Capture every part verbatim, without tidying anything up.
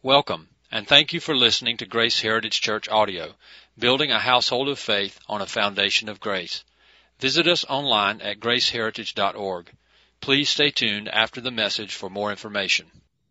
Welcome, and thank you for listening to Grace Heritage Church Audio, building a household of faith on a foundation of grace. Visit us online at grace heritage dot org. Please stay tuned after the message for more information.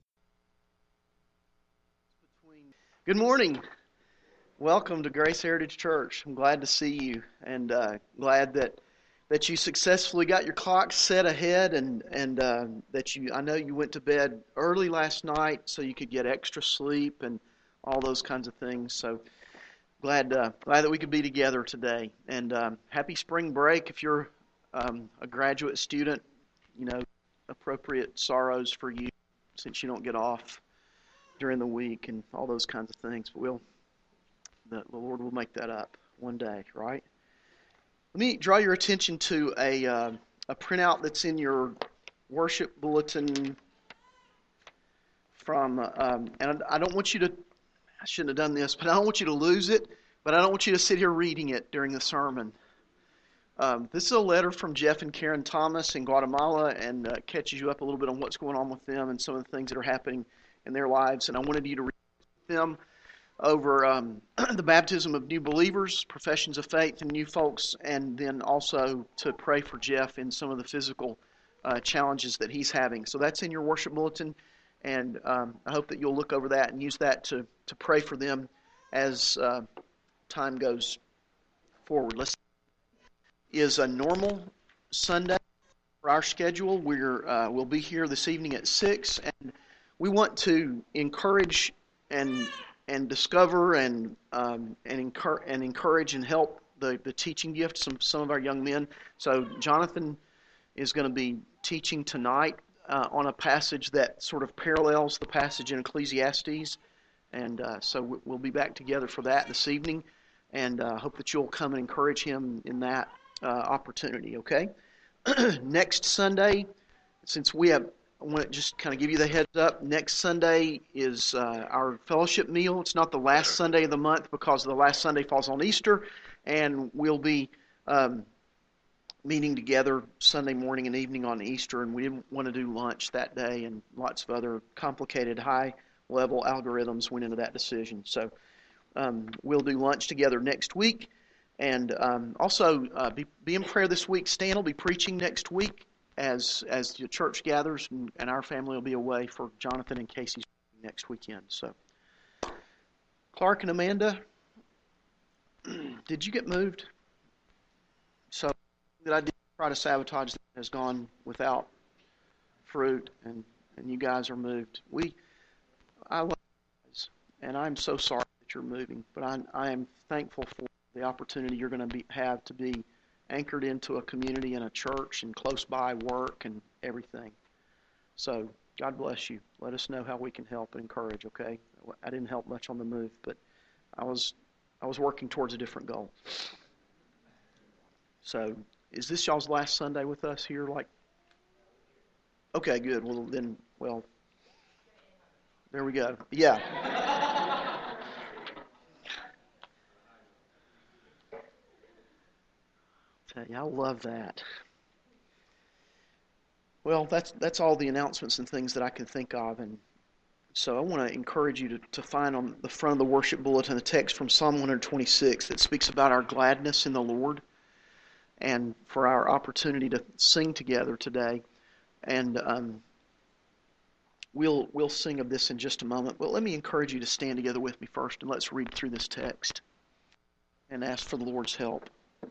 Good morning. Welcome to Grace Heritage Church. I'm glad to see you, and uh, glad that that you successfully got your clock set ahead, and and uh, that you. I know you went to bed early last night so you could get extra sleep and all those kinds of things. So glad uh, glad that we could be together today. And um, happy spring break if you're um, a graduate student. You know, appropriate sorrows for you since you don't get off during the week and all those kinds of things. But we'll the, the Lord will make that up one day, right? Let me draw your attention to a uh, a printout that's in your worship bulletin from, um, and I don't want you to, I shouldn't have done this, but I don't want you to lose it, but I don't want you to sit here reading it during the sermon. Um, this is a letter from Jeff and Karen Thomas in Guatemala, and uh, catches you up a little bit on what's going on with them and some of the things that are happening in their lives, and I wanted you to read them over um, the baptism of new believers, professions of faith, and new folks, and then also to pray for Jeff in some of the physical uh, challenges that he's having. So that's in your worship bulletin, and um, I hope that you'll look over that and use that to, to pray for them as uh, time goes forward. Let's is a normal Sunday for our schedule. We're uh, we'll be here this evening at six, and we want to encourage and and discover and um, and, encourage, and encourage and help the, the teaching gift some some of our young men. So Jonathan is going to be teaching tonight uh, on a passage that sort of parallels the passage in Ecclesiastes, and uh, so we'll be back together for that this evening, and uh, hope that you'll come and encourage him in that uh, opportunity. Okay, next Sunday, since we have. I want to just kind of give you the heads up. Next Sunday is uh, our fellowship meal. It's not the last Sunday of the month because the last Sunday falls on Easter, and we'll be um, meeting together Sunday morning and evening on Easter, and we didn't want to do lunch that day, and lots of other complicated high-level algorithms went into that decision. So um, we'll do lunch together next week, and um, also uh, be, be in prayer this week. Stan will be preaching next week. As as the church gathers, and, and our family will be away for Jonathan and Casey's next weekend. So, Clark and Amanda, did you get moved? So, that I did try to sabotage that has gone without fruit, and, and you guys are moved. We, I love you guys, and I'm so sorry that you're moving, but I I am thankful for the opportunity you're going to be have to be anchored into a community and a church and close by work and everything. So God bless you. Let us know how we can help and encourage, okay? I didn't help much on the move, but I was I was working towards a different goal. So is this y'all's last Sunday with us here? Like, okay, good. Well then, well, there we go. Yeah. Tell you, I love that. Well, that's that's all the announcements and things that I can think of, and so I want to encourage you to, to find on the front of the worship bulletin a text from Psalm one twenty-six that speaks about our gladness in the Lord, and for our opportunity to sing together today. And um, we'll we'll sing of this in just a moment. But let me encourage you to stand together with me first, and let's read through this text and ask for the Lord's help.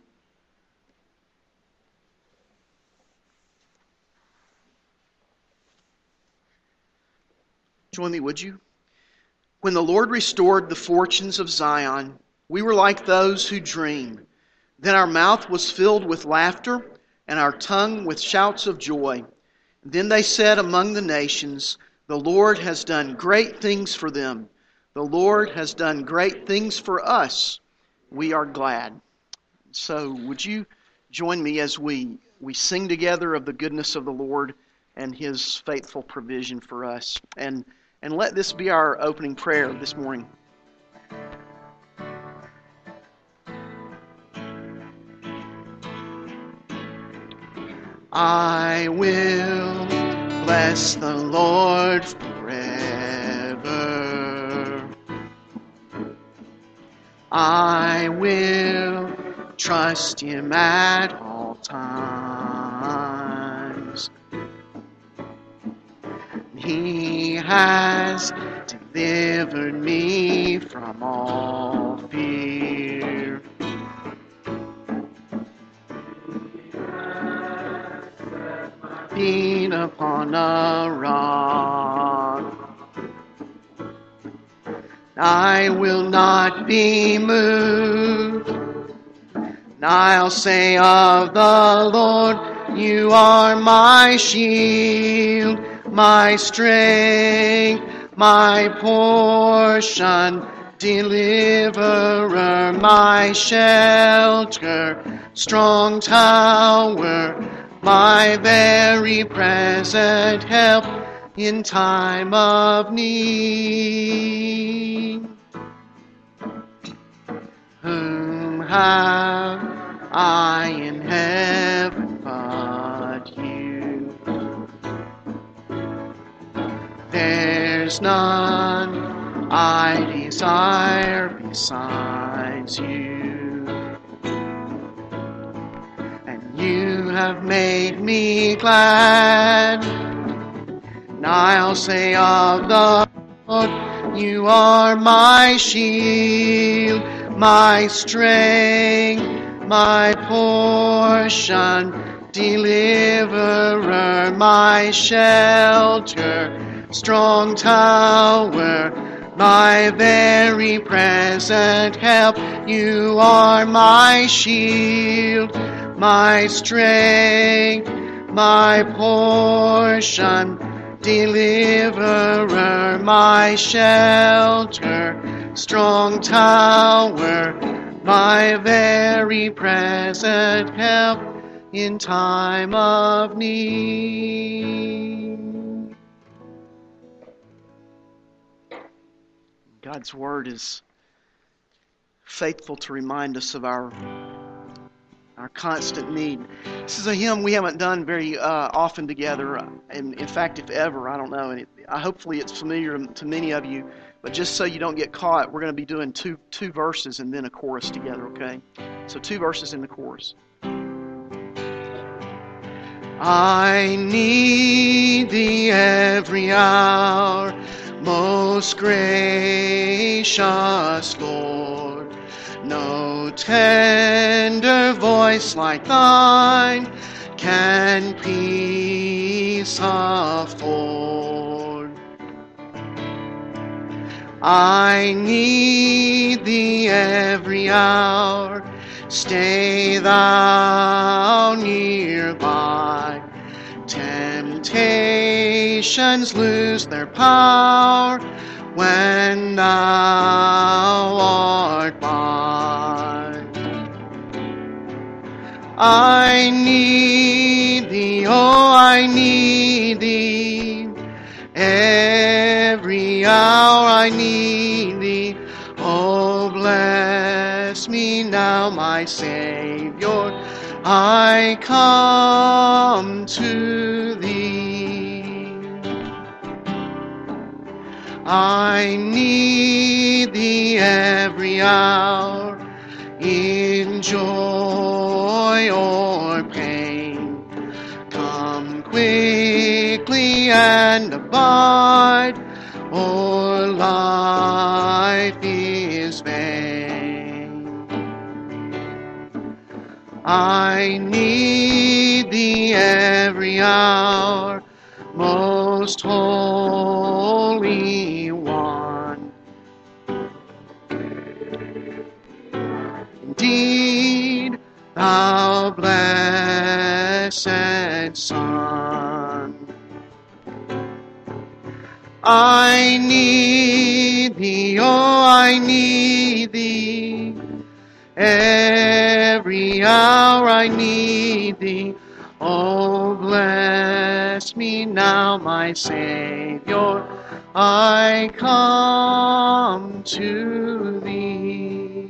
Join me, would you? When the Lord restored the fortunes of Zion, we were like those who dream. Then our mouth was filled with laughter, and our tongue with shouts of joy. Then they said among the nations, the Lord has done great things for them. The Lord has done great things for us. We are glad. So would you join me as we, we sing together of the goodness of the Lord and His faithful provision for us. And And let this be our opening prayer this morning. I will bless the Lord forever. I will trust Him at all times. He has delivered me from all fear. Feet upon a rock, I will not be moved. And I'll say of the Lord, You are my shield, my strength, my portion, deliverer, my shelter, strong tower, my very present help in time of need. Whom have I in heaven but You? There's none I desire besides You. And You have made me glad. And I'll say of the Lord, You are my shield, my strength, my portion, deliverer, my shelter, strong tower, my very present help. You are my shield, my strength, my portion, deliverer, my shelter, strong tower, my very present help in time of need. God's Word is faithful to remind us of our our constant need. This is a hymn we haven't done very uh, often together, and in fact, if ever, I don't know. And it, uh, hopefully, it's familiar to many of you. But just so you don't get caught, we're going to be doing two two verses and then a chorus together. Okay? So two verses in the chorus. I need Thee every hour, most gracious Lord. No tender voice like Thine can peace afford. I need Thee every hour, stay Thou nearby. Temptations lose their power when Thou art by. I need Thee, oh, I need Thee. Every hour I need Thee. Oh, bless me now, my Savior. I come to Thee. I need Thee every hour, in joy or pain. Come quickly and abide, or life is vain. I need Thee every hour, most Holy One. Indeed, Thou blessed Son, I need Thee, oh, I need Thee. Every hour I need Thee. Oh, bless me now, my Savior. I come to Thee.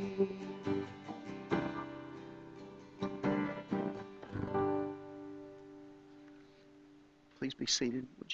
Please be seated, would you?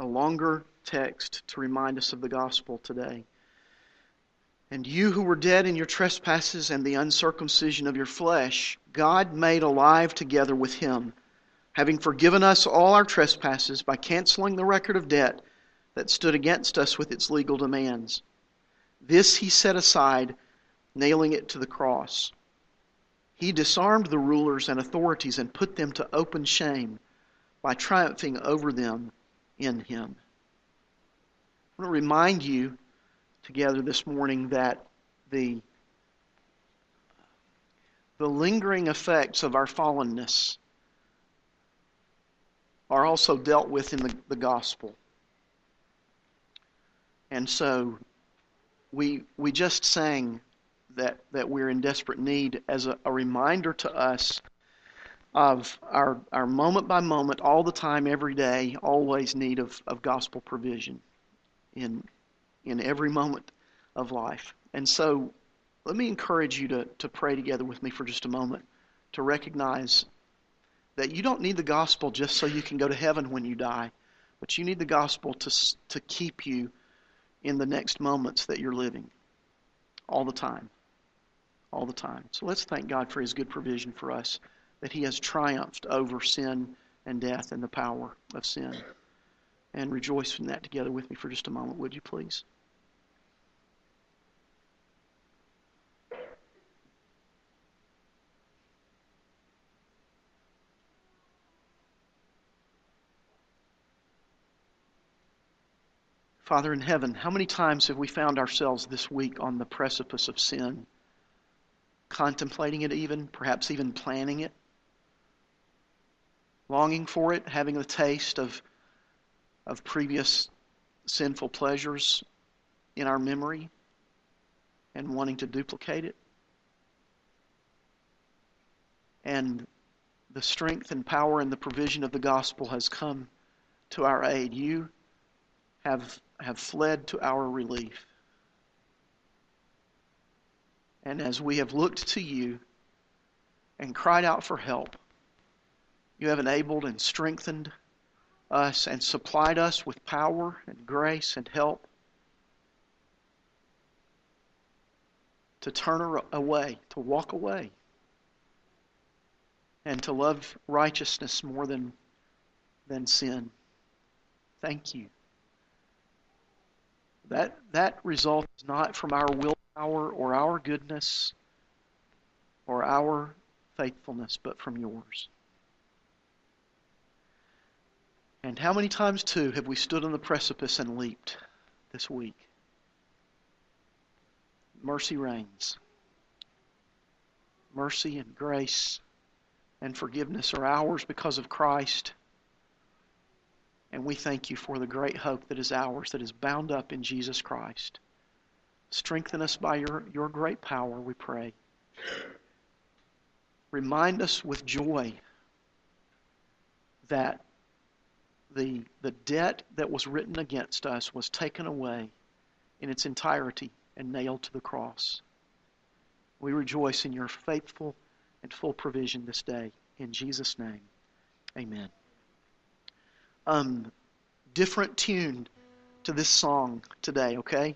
a longer text to remind us of the gospel today. And you who were dead in your trespasses and the uncircumcision of your flesh, God made alive together with Him, having forgiven us all our trespasses by canceling the record of debt that stood against us with its legal demands. This He set aside, nailing it to the cross. He disarmed the rulers and authorities and put them to open shame by triumphing over them in Him. I want to remind you together this morning that the, the lingering effects of our fallenness are also dealt with in the, the gospel. And so we we just sang that, that we're in desperate need as a, a reminder to us of our our moment by moment, all the time, every day, always need of, of gospel provision in in every moment of life. And so let me encourage you to, to pray together with me for just a moment, to recognize that you don't need the gospel just so you can go to heaven when you die, but you need the gospel to to keep you in the next moments that you're living, all the time, all the time. So let's thank God for His good provision for us, that He has triumphed over sin and death and the power of sin. And rejoice in that together with me for just a moment, would you please? Father in heaven, how many times have we found ourselves this week on the precipice of sin, contemplating it even, perhaps even planning it, longing for it, having the taste of, of previous sinful pleasures in our memory, and wanting to duplicate it? And the strength and power and the provision of the gospel has come to our aid. You have have fled to our relief. And as we have looked to you and cried out for help, you have enabled and strengthened us and supplied us with power and grace and help to turn away, to walk away, and to love righteousness more than, than sin. Thank you. That that result is not from our willpower or our goodness or our faithfulness, but from yours. And how many times, too, have we stood on the precipice and leaped this week? Mercy reigns. Mercy and grace and forgiveness are ours because of Christ. And we thank you for the great hope that is ours, that is bound up in Jesus Christ. Strengthen us by your, your great power, we pray. Remind us with joy that the, the debt that was written against us was taken away in its entirety and nailed to the cross. We rejoice in your faithful and full provision this day. In Jesus' name, amen. Um, different tune to this song today, okay?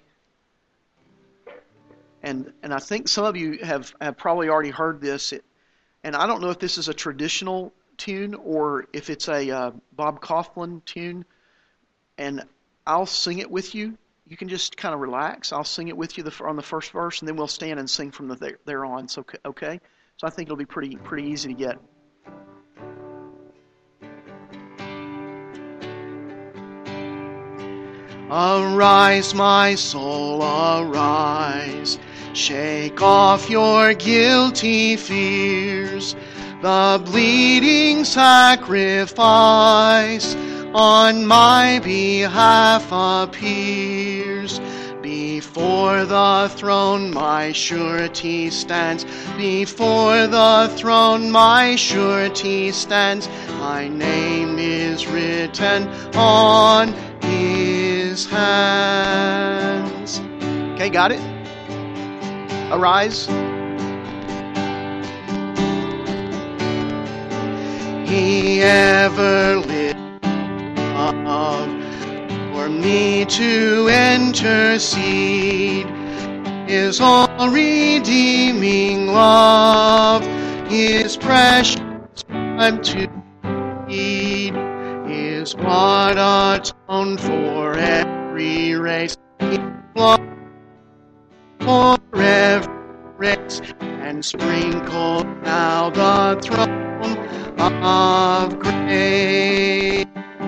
And and I think some of you have, have probably already heard this. It, and I don't know if this is a traditional tune or if it's a uh, Bob Kauflin tune. And I'll sing it with you. You can just kind of relax. I'll sing it with you the, on the first verse, and then we'll stand and sing from the there, there on. So okay? So I think it'll be pretty pretty easy to get. Arise, my soul, arise. Shake off your guilty fears. The bleeding sacrifice on my behalf appears. Before the throne my surety stands. Before the throne my surety stands. My name is written on His hands. Okay, got it? Arise. He ever lived above me to intercede. His all-redeeming love, His precious blood to feed, His blood atoned for every race, His blood for every race, and sprinkled now the throne of grace.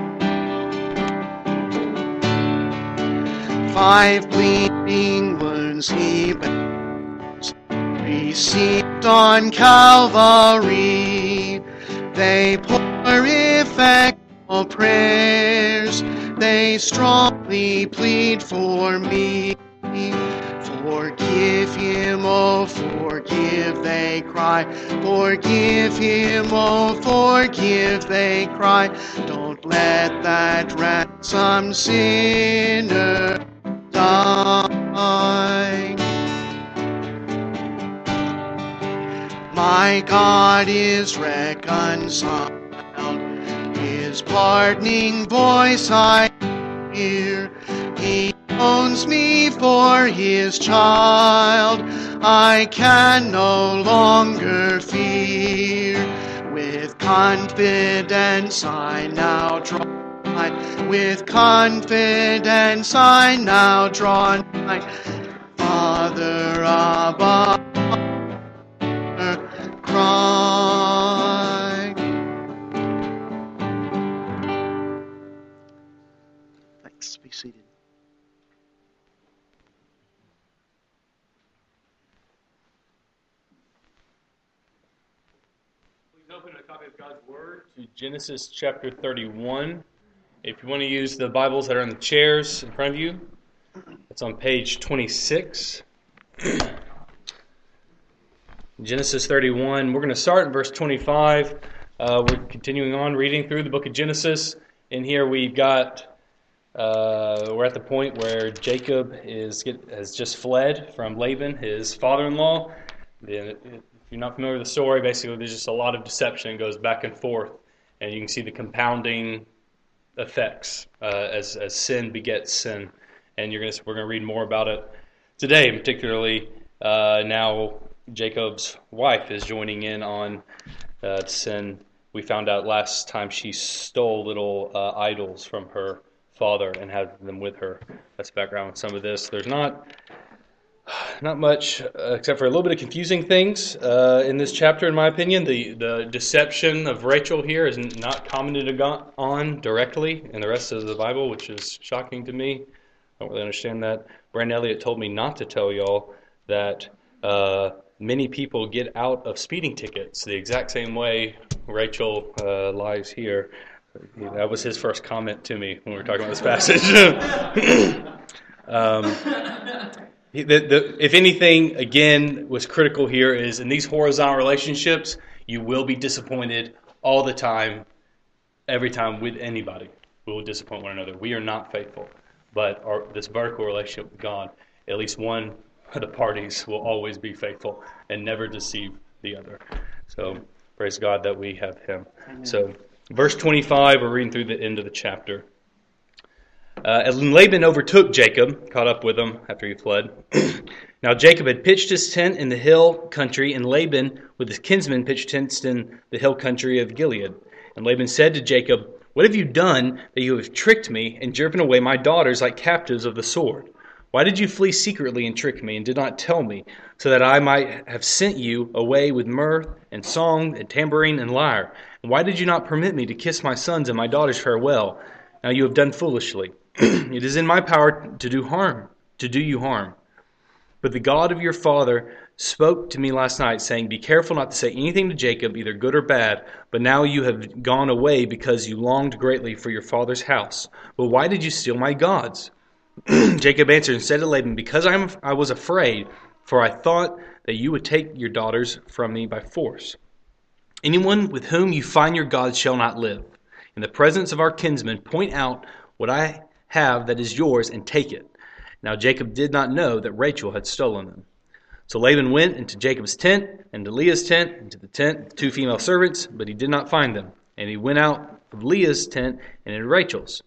Five bleeding wounds He bears, received on Calvary. They pour effectual prayers, they strongly plead for me. Forgive him, oh forgive, they cry. Forgive him, oh forgive, they cry. Don't let that ransomed sinner die. My God is reconciled, His pardoning voice I hear. He owns me for His child, I can no longer fear. With confidence I now draw nigh, with confidence I now draw nigh. Father above, cry. Thanks. Be seated. Open a copy of God's Word to Genesis chapter thirty-one. If you want to use the Bibles that are in the chairs in front of you, it's on page twenty-six. Genesis thirty-one. We're going to start in verse twenty-five. Uh, we're continuing on reading through the book of Genesis. In here we've got, uh, we're at the point where Jacob is has just fled from Laban, his father-in-law. If you're not familiar with the story, basically there's just a lot of deception goes back and forth, and you can see the compounding effects uh, as as sin begets sin. And you're gonna we're gonna read more about it today, particularly uh, now Jacob's wife is joining in on uh, sin. We found out last time she stole little uh, idols from her father and had them with her. That's the background on some of this. There's not. Not much, uh, except for a little bit of confusing things uh, in this chapter, in my opinion. The the deception of Rachel here is not commented on directly in the rest of the Bible, which is shocking to me. I don't really understand that. Brandon Elliott told me not to tell y'all that uh, many people get out of speeding tickets the exact same way Rachel uh, lies here. That was his first comment to me when we were talking about this passage. um, The, the, if anything, again, what's critical here is in these horizontal relationships, you will be disappointed all the time, every time with anybody. We will disappoint one another. We are not faithful. But our, this vertical relationship with God, at least one of the parties will always be faithful and never deceive the other. So praise God that we have Him. Amen. So verse twenty-five, we're reading through the end of the chapter. Uh, as Laban overtook Jacob, caught up with him after he fled. Now Jacob had pitched his tent in the hill country, and Laban with his kinsmen pitched tents in the hill country of Gilead. And Laban said to Jacob, "What have you done that you have tricked me and driven away my daughters like captives of the sword? Why did you flee secretly and trick me and did not tell me, so that I might have sent you away with mirth and song and tambourine and lyre? And why did you not permit me to kiss my sons and my daughters farewell? Now you have done foolishly. It is in my power to do harm, to do you harm. But the God of your father spoke to me last night, saying, 'Be careful not to say anything to Jacob, either good or bad. But now you have gone away because you longed greatly for your father's house. But why did you steal my gods?' Jacob answered and said to Laban, 'Because I, am, I was afraid, for I thought that you would take your daughters from me by force. Anyone with whom you find your gods shall not live. In the presence of our kinsmen, point out what I have that is yours and take it.' Now Jacob did not know that Rachel had stolen them. So Laban went into Jacob's tent, and to Leah's tent, and to the tent of the two female servants, but he did not find them. And he went out of Leah's tent and in Rachel's.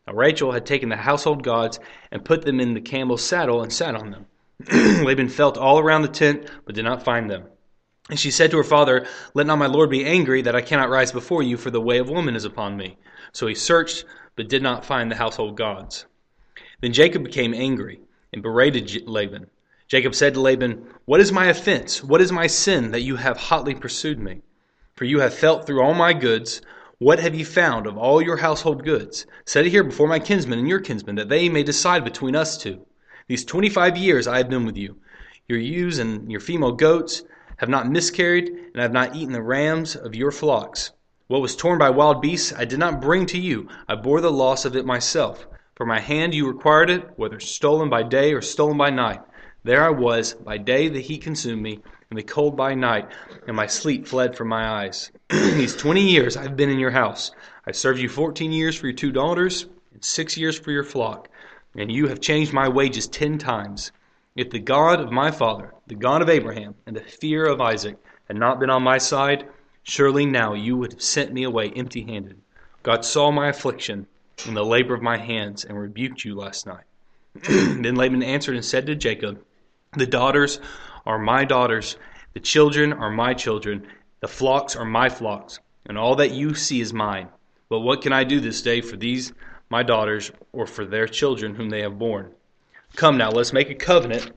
Now Rachel had taken the household gods and put them in the camel's saddle and sat on them. Laban felt all around the tent, but did not find them. And she said to her father, "Let not my lord be angry that I cannot rise before you, for the way of woman is upon me." So he searched, but did not find the household gods. Then Jacob became angry and berated Laban. Jacob said to Laban, "What is my offense? What is my sin that you have hotly pursued me? For you have felt through all my goods. What have you found of all your household goods? Set it here before my kinsmen and your kinsmen, that they may decide between us two. These twenty-five years I have been with you. Your ewes and your female goats have not miscarried, and I have not eaten the rams of your flocks. What was torn by wild beasts I did not bring to you. I bore the loss of it myself. For my hand you required it, whether stolen by day or stolen by night. There I was, by day the heat consumed me, and the cold by night, and my sleep fled from my eyes. These twenty years I have been in your house. I served you fourteen years for your two daughters, and six years for your flock. And you have changed my wages ten times. If the God of my father, the God of Abraham, and the fear of Isaac had not been on my side, surely now you would have sent me away empty-handed. God saw my affliction and the labor of my hands, and rebuked you last night." Then Laban answered and said to Jacob, "The daughters are my daughters, the children are my children, the flocks are my flocks, and all that you see is mine. But what can I do this day for these my daughters, or for their children whom they have borne? Come now, let's make a covenant,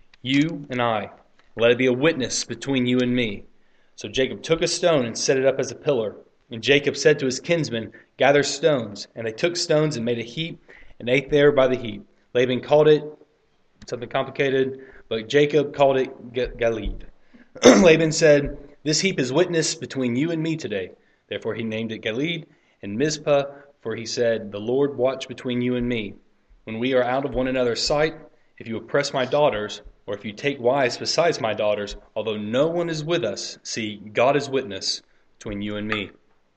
you and I. Let it be a witness between you and me." So Jacob took a stone and set it up as a pillar. And Jacob said to his kinsmen, "Gather stones." And they took stones and made a heap, and ate there by the heap. Laban called it something complicated, but Jacob called it Galeed. Laban said, "This heap is witness between you and me today." Therefore he named it Galeed. And Mizpah, for he said, "The Lord watch between you and me. When we are out of one another's sight, if you oppress my daughters, or if you take wives besides my daughters, although no one is with us, see, God is witness between you and me."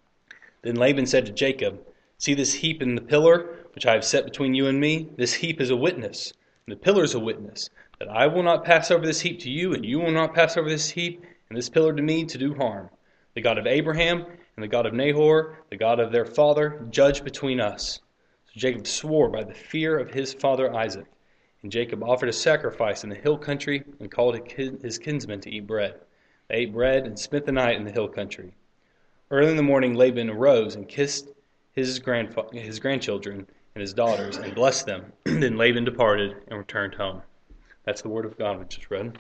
Then Laban said to Jacob, "See this heap in the pillar, which I have set between you and me? This heap is a witness, and the pillar is a witness, that I will not pass over this heap to you, and you will not pass over this heap and this pillar to me to do harm. The God of Abraham and the God of Nahor, the God of their father, judge between us." So Jacob swore by the fear of his father Isaac. And Jacob offered a sacrifice in the hill country and called his kinsmen to eat bread. They ate bread and spent the night in the hill country. Early in the morning Laban arose and kissed his, grandfa- his grandchildren and his daughters and blessed them. Then Laban departed and returned home. That's the word of God we just read.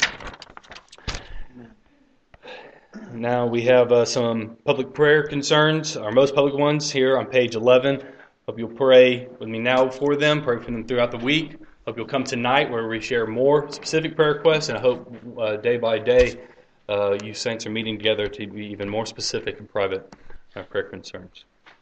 Now we have uh, some public prayer concerns, our most public ones here on page eleven. Hope you'll pray with me now for them, pray for them throughout the week. Hope you'll come tonight where we share more specific prayer requests, and I hope uh, day by day uh, you saints are meeting together to be even more specific and private uh, prayer concerns.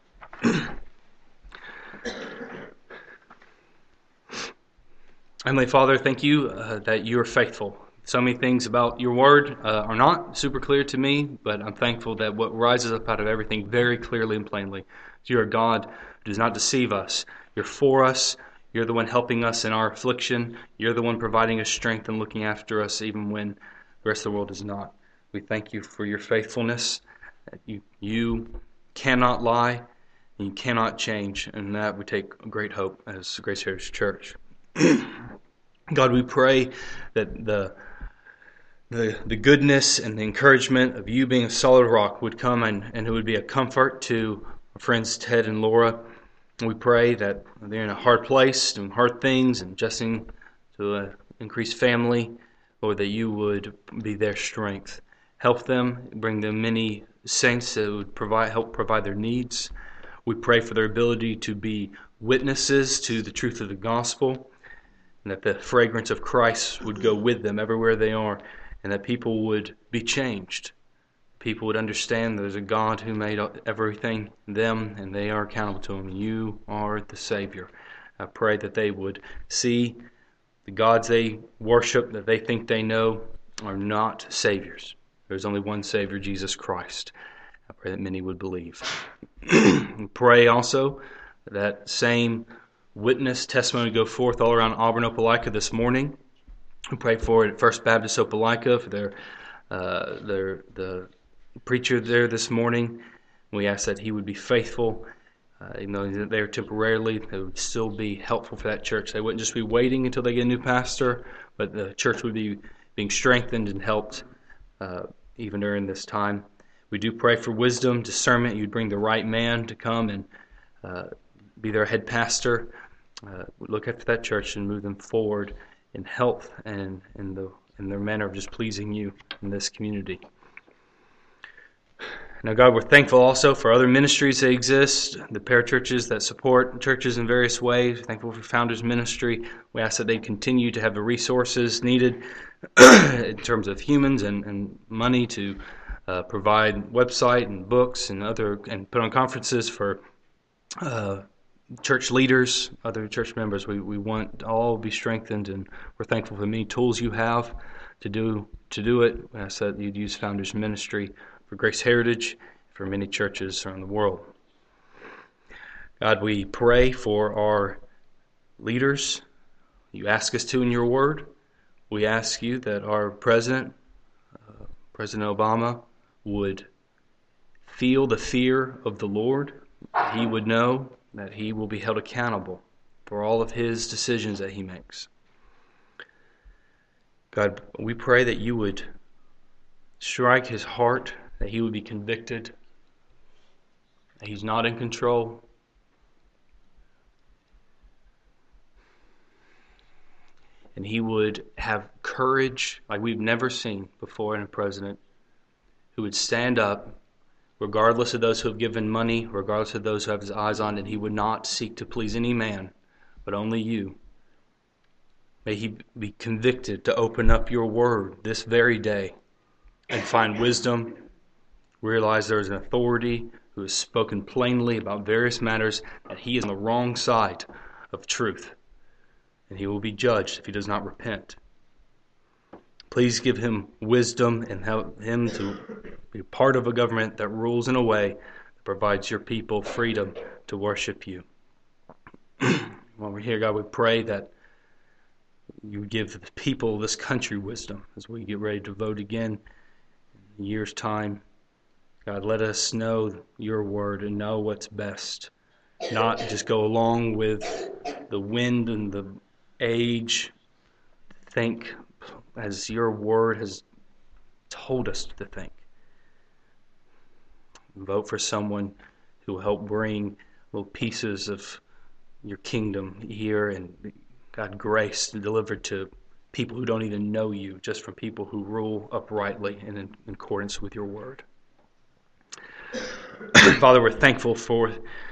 Heavenly Father, thank you uh, that you are faithful. So many things about your word uh, are not super clear to me, but I'm thankful that what rises up out of everything very clearly and plainly, you are a God who does not deceive us. You're for us. You're the one helping us in our affliction. You're the one providing us strength and looking after us even when the rest of the world is not. We thank you for your faithfulness. You, you cannot lie, and you cannot change, and that we take great hope as Grace Heritage Church. God, we pray that the The, the goodness and the encouragement of you being a solid rock would come and, and it would be a comfort to our friends Ted and Laura. We pray that they're in a hard place, doing hard things and adjusting to an increased family, Lord, that you would be their strength. Help them, bring them many saints that would provide help provide their needs. We pray for their ability to be witnesses to the truth of the gospel, and that the fragrance of Christ would go with them everywhere they are, and that people would be changed. People would understand there's a God who made everything, them, and they are accountable to him. You are the Savior. I pray that they would see the gods they worship, that they think they know, are not saviors. There's only one Savior, Jesus Christ. I pray that many would believe. Pray also that same witness testimony go forth all around Auburn, Opelika this morning. We pray for it at First Baptist Opelika, for their, uh, their the preacher there this morning. We ask that he would be faithful Uh, even though they're there temporarily, they would still be helpful for that church. They wouldn't just be waiting until they get a new pastor, but the church would be being strengthened and helped uh, even during this time. We do pray for wisdom, discernment. You'd bring the right man to come and uh, be their head pastor. Uh, look after that church and move them forward in health and in the in their manner of just pleasing you in this community. Now, God, we're thankful also for other ministries that exist, the parachurches that support churches in various ways. We're thankful for Founders Ministry. We ask that they continue to have the resources needed in terms of humans and, and money to uh, provide website and books and other and put on conferences for uh, church leaders, other church members. We we want all to be strengthened, and we're thankful for the many tools you have to do to do it. We ask that you'd use Founders Ministry for Grace Heritage, for many churches around the world. God, we pray for our leaders. You ask us to in your word. We ask you that our president, uh, President Obama, would feel the fear of the Lord. He would know that he will be held accountable for all of his decisions that he makes. God, we pray that you would strike his heart, that he would be convicted, that he's not in control. And he would have courage like we've never seen before in a president, who would stand up regardless of those who have given money, regardless of those who have his eyes on, and he would not seek to please any man, but only you. May he be convicted to open up your word this very day and find wisdom, realize there is an authority who has spoken plainly about various matters, that he is on the wrong side of truth, and he will be judged if he does not repent. Please give him wisdom and help him to be part of a government that rules in a way that provides your people freedom to worship you. While we're here, God, we pray that you would give the people of this country wisdom as we get ready to vote again in a year's time. God, let us know your word and know what's best. Not just go along with the wind and the age. Think as your word has told us to think. Vote for someone who will help bring little pieces of your kingdom here, and God, grace delivered to people who don't even know you, just from people who rule uprightly and in, in accordance with your word. Father, we're thankful for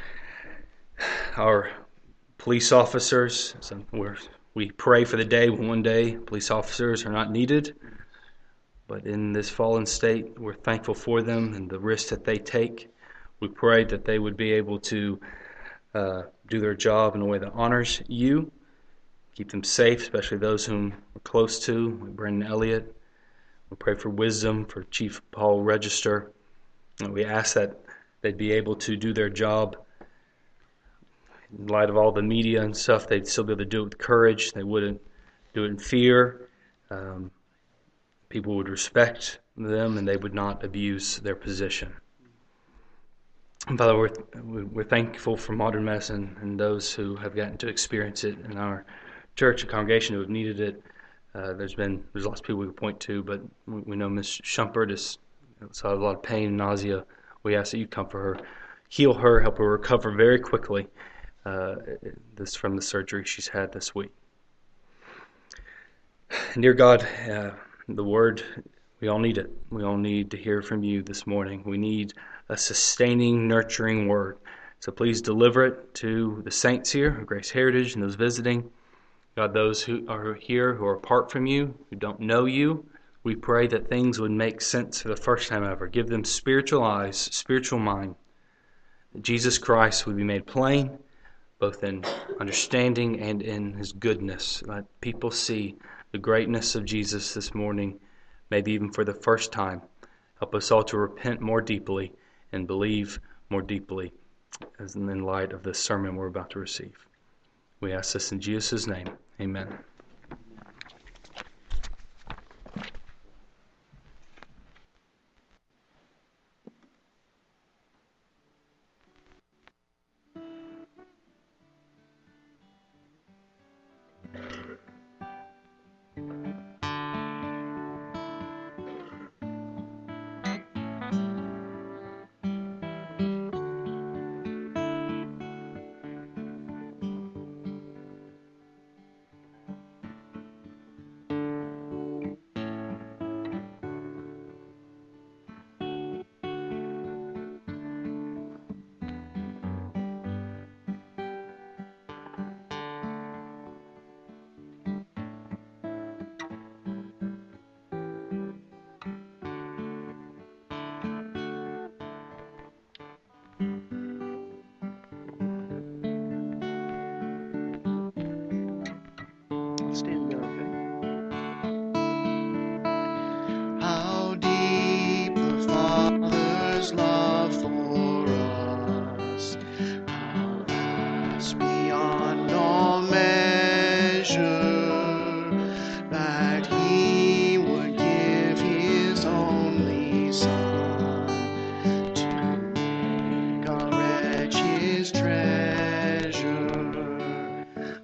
our police officers. So we're, we pray for the day when one day police officers are not needed. But in this fallen state, we're thankful for them and the risks that they take. We pray that they would be able to uh, do their job in a way that honors you. Keep them safe, especially those whom we're close to, like Brendan Elliott. We pray for wisdom for Chief Paul Register. And we ask that they'd be able to do their job in light of all the media and stuff. They'd still be able to do it with courage. They wouldn't do it in fear. Um, people would respect them, and they would not abuse their position. And Father, we're, we're thankful for modern medicine and those who have gotten to experience it in our church and congregation who have needed it. Uh, there's been there's lots of people we can point to, but we, we know Miss Shumpert has had a lot of pain and nausea. We ask that you comfort her, heal her, help her recover very quickly uh, this from the surgery she's had this week. And dear God, uh, the word, we all need it. We all need to hear from you this morning. We need a sustaining, nurturing word. So please deliver it to the saints here, Grace Heritage, and those visiting. God, those who are here who are apart from you, who don't know you, we pray that things would make sense for the first time ever. Give them spiritual eyes, spiritual mind. That Jesus Christ would be made plain, both in understanding and in his goodness. Let people see the greatness of Jesus this morning, maybe even for the first time. Help us all to repent more deeply and believe more deeply as in light of this sermon we're about to receive. We ask this in Jesus' name. Amen.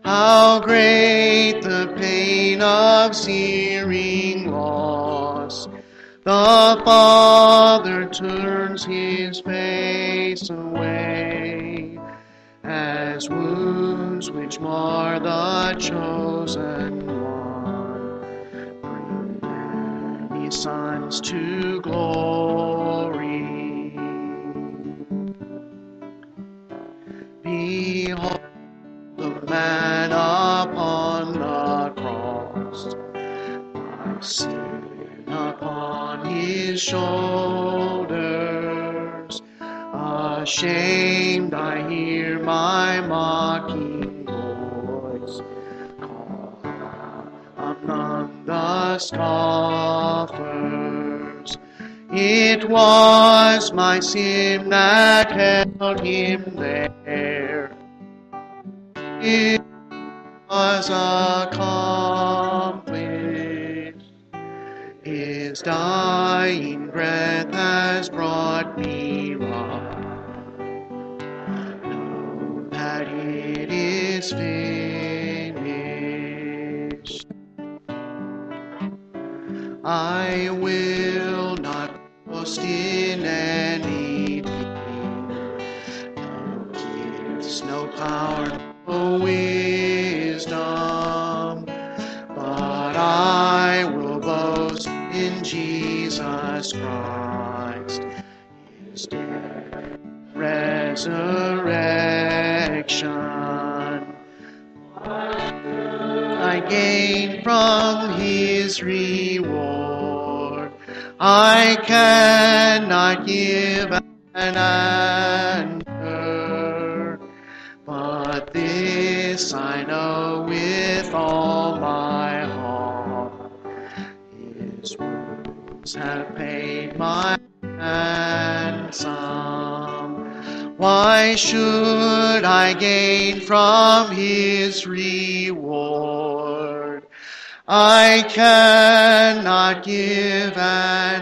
How great the pain of searing loss! The Father turns his face away, as wounds which mar the chosen one bring many sons to glory. Behold the man upon the cross, my sin upon his shoulders. Ashamed I hear my mocking voice call out among the scoffers. It was my sin that held him there. It was accomplished. His dying breath has brought me life. Know that it is finished. I will not boast in anything. No gifts, no power, no wisdom. But I will boast in Jesus Christ, his death, resurrection. I gain from his reward. I cannot give an answer, but this I know with all my heart. His wounds have paid my ransom. Why should I gain from his reward? I cannot give an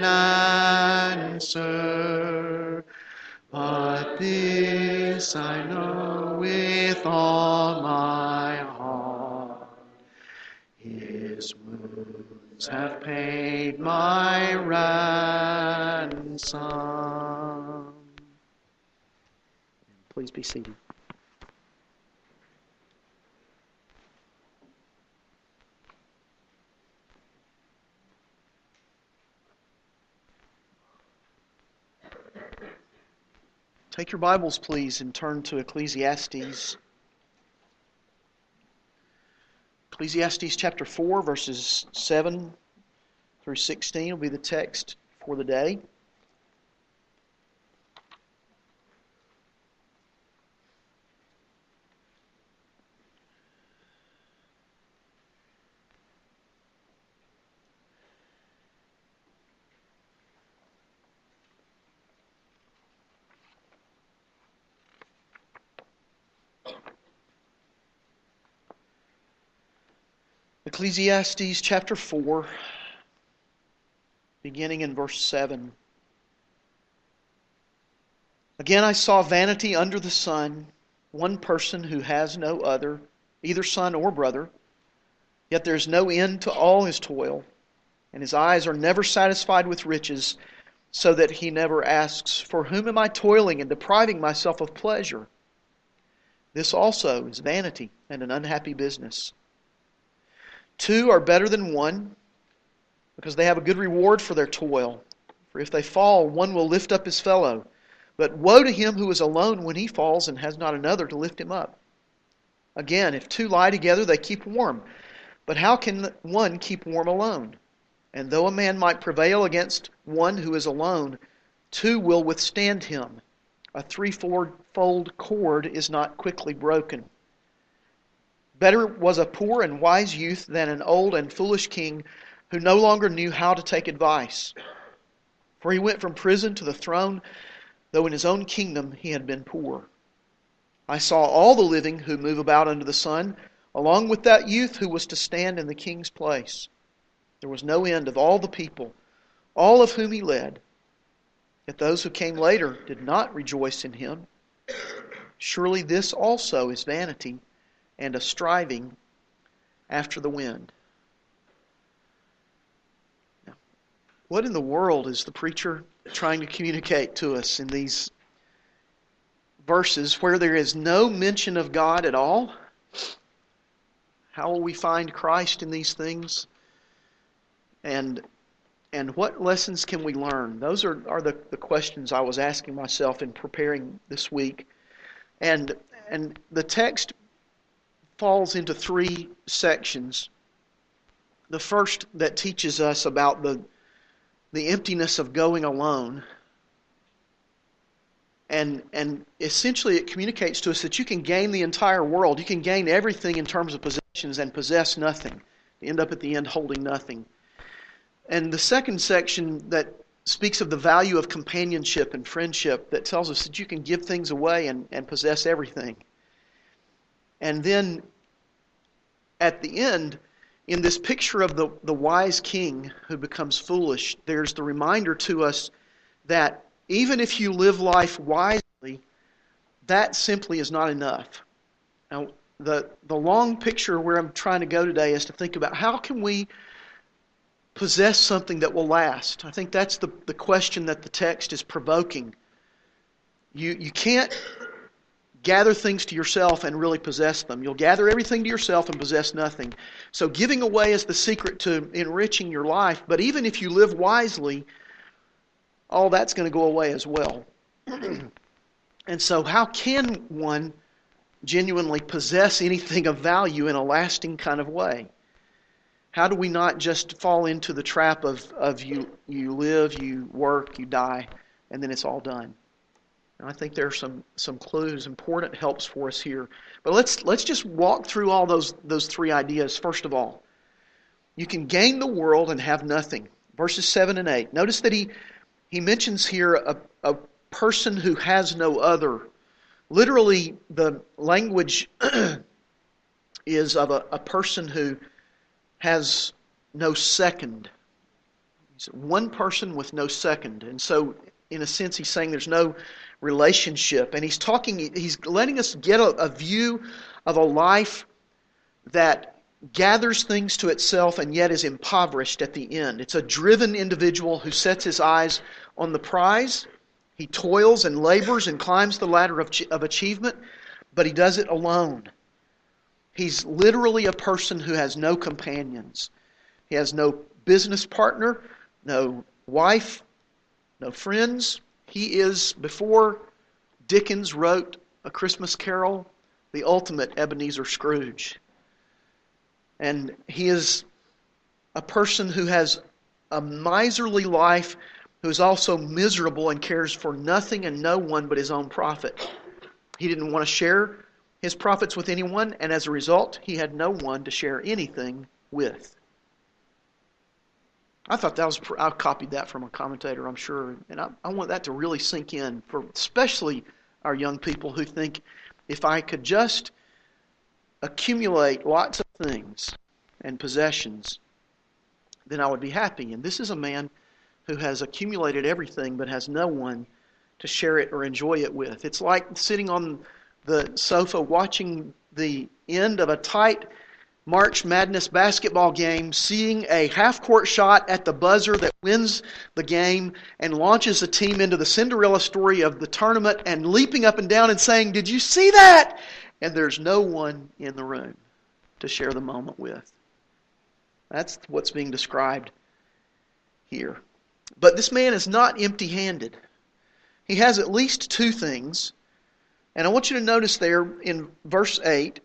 answer, but this I know with all my heart. His wounds have paid my ransom. Please be seated. Take your Bibles, please, and turn to Ecclesiastes. Ecclesiastes chapter four, verses seven through sixteen will be the text for the day. Ecclesiastes chapter four, beginning in verse seven. Again I saw vanity under the sun, one person who has no other, either son or brother, yet there is no end to all his toil, and his eyes are never satisfied with riches, so that he never asks, for whom am I toiling and depriving myself of pleasure? This also is vanity and an unhappy business. Two are better than one, because they have a good reward for their toil. For if they fall, one will lift up his fellow. But woe to him who is alone when he falls and has not another to lift him up. Again, if two lie together, they keep warm. But how can one keep warm alone? And though a man might prevail against one who is alone, two will withstand him. A threefold cord is not quickly broken. Better was a poor and wise youth than an old and foolish king who no longer knew how to take advice. For he went from prison to the throne, though in his own kingdom he had been poor. I saw all the living who move about under the sun, along with that youth who was to stand in the king's place. There was no end of all the people, all of whom he led. Yet those who came later did not rejoice in him. Surely this also is vanity and a striving after the wind. Now, what in the world is the preacher trying to communicate to us in these verses where there is no mention of God at all? How will we find Christ in these things? And and what lessons can we learn? Those are, are the, the questions I was asking myself in preparing this week. And and the text falls into three sections. The first that teaches us about the the emptiness of going alone. And and essentially it communicates to us that you can gain the entire world. You can gain everything in terms of possessions and possess nothing. End up at the end holding nothing. And the second section that speaks of the value of companionship and friendship, that tells us that you can give things away and, and possess everything. And then at the end, in this picture of the, the wise king who becomes foolish, there's the reminder to us that even if you live life wisely, that simply is not enough. Now, the, the long picture where I'm trying to go today is to think about how can we possess something that will last. I think that's the, the question that the text is provoking. You, you can't gather things to yourself and really possess them. You'll gather everything to yourself and possess nothing. So giving away is the secret to enriching your life. But even if you live wisely, all that's going to go away as well. And so how can one genuinely possess anything of value in a lasting kind of way? How do we not just fall into the trap of, of you, you live, you work, you die, and then it's all done? And I think there are some, some clues, important helps for us here. But let's let's just walk through all those, those three ideas. First of all, you can gain the world and have nothing. Verses seven and eight. Notice that he, he mentions here a, a person who has no other. Literally, the language is of a, a person who has no second. He's one person with no second. And so, in a sense, he's saying there's no relationship. And he's talking, he's letting us get a, a view of a life that gathers things to itself and yet is impoverished at the end. It's a driven individual who sets his eyes on the prize. He toils and labors and climbs the ladder of, of achievement, but he does it alone. He's literally a person who has no companions. He has no business partner, no wife, no friends. He is, before Dickens wrote A Christmas Carol, the ultimate Ebenezer Scrooge. And he is a person who has a miserly life, who is also miserable and cares for nothing and no one but his own profit. He didn't want to share his profits with anyone, and as a result, he had no one to share anything with. I thought that was, I copied that from a commentator, I'm sure, and I, I want that to really sink in, for especially our young people who think, if I could just accumulate lots of things and possessions, then I would be happy. And this is a man who has accumulated everything but has no one to share it or enjoy it with. It's like sitting on the sofa watching the end of a tight March Madness basketball game, seeing a half-court shot at the buzzer that wins the game and launches the team into the Cinderella story of the tournament, and leaping up and down and saying, "Did you see that?" And there's no one in the room to share the moment with. That's what's being described here. But this man is not empty-handed. He has at least two things. And I want you to notice there in verse eight,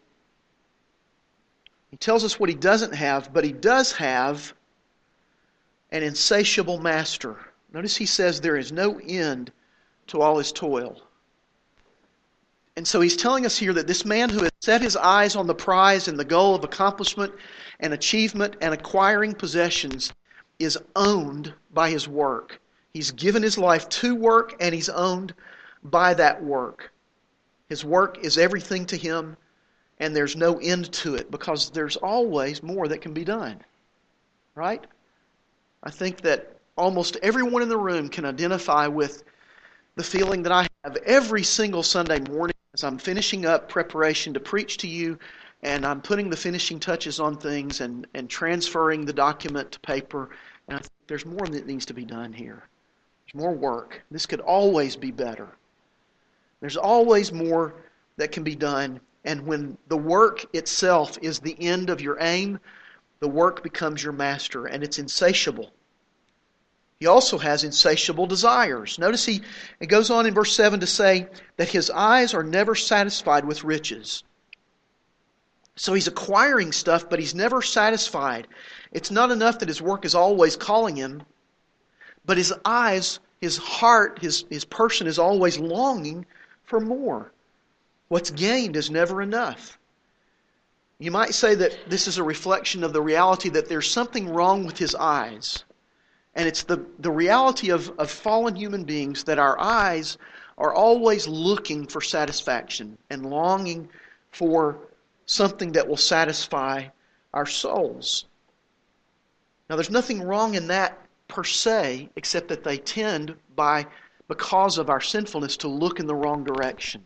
he tells us what he doesn't have, but he does have an insatiable master. Notice he says there is no end to all his toil. And so he's telling us here that this man who has set his eyes on the prize and the goal of accomplishment and achievement and acquiring possessions is owned by his work. He's given his life to work, and he's owned by that work. His work is everything to him, and there's no end to it, because there's always more that can be done. Right? I think that almost everyone in the room can identify with the feeling that I have every single Sunday morning as I'm finishing up preparation to preach to you and I'm putting the finishing touches on things and, and transferring the document to paper. And I think there's more that needs to be done here. There's more work. This could always be better. There's always more that can be done. And when the work itself is the end of your aim, the work becomes your master, and it's insatiable. He also has insatiable desires. Notice he it goes on in verse seven to say that his eyes are never satisfied with riches. So he's acquiring stuff, but he's never satisfied. It's not enough that his work is always calling him, but his eyes, his heart, his, his person is always longing for more. What's gained is never enough. You might say that this is a reflection of the reality that there's something wrong with his eyes. And it's the, the reality of, of fallen human beings that our eyes are always looking for satisfaction and longing for something that will satisfy our souls. Now, there's nothing wrong in that per se, except that they tend, by because of our sinfulness, to look in the wrong direction.